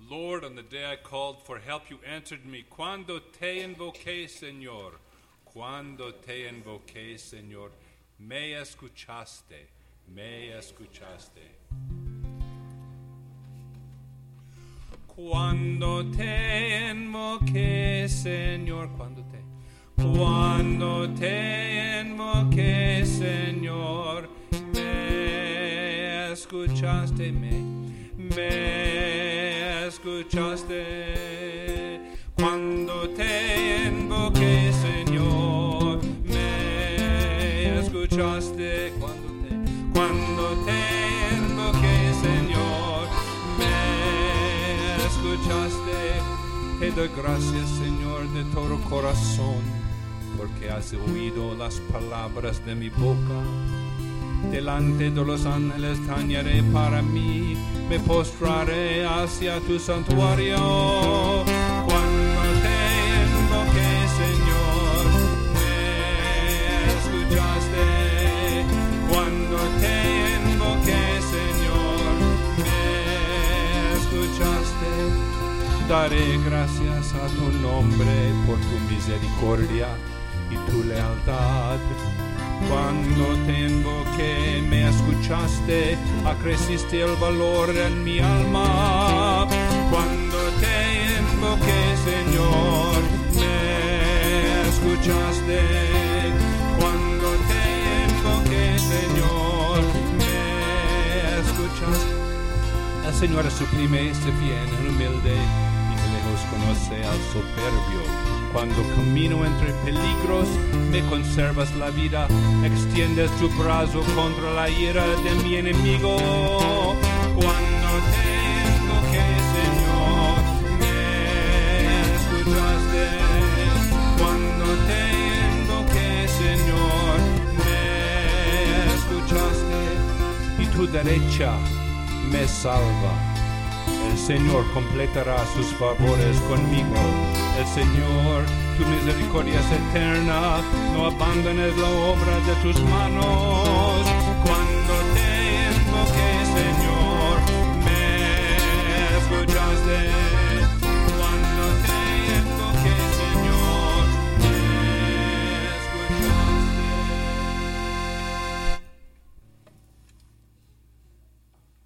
Lord, on the day I called for help, you answered me. Cuando te invoqué, Señor, cuando te invoqué, Señor, me escuchaste, me escuchaste. Cuando te invoqué, Señor, cuando te invoqué, Señor, me escuchaste, me escuchaste. Cuando te invoqué, Señor, me escuchaste. Cuando te invoqué, Señor, me escuchaste. Te doy gracias, Señor, de todo corazón, porque has oído las palabras de mi boca. Delante de los ángeles tañeré para mí, me postraré hacia tu santuario. Cuando te invoqué, Señor, me escuchaste. Cuando te invoqué, Señor, me escuchaste. Daré gracias a tu nombre por tu misericordia y tu lealtad. Cuando te invoqué, me escuchaste, acreciste el valor en mi alma. Cuando te invoqué, Señor, me escuchaste. Cuando te invoqué, Señor, me escuchaste. El Señor suprime y se fiel al humilde, y de lejos conoce al soberbio. Cuando camino entre peligros, me conservas la vida, extiendes tu brazo contra la ira de mi enemigo. Cuando te invoqué, Señor, me escuchaste. Cuando te invoqué, Señor, me escuchaste. Y tu derecha me salva. El Señor completará sus favores conmigo. El Señor, tu misericordia es eterna, no abandones la obra de tus manos. Cuando te invoqué, Señor, me escuchaste.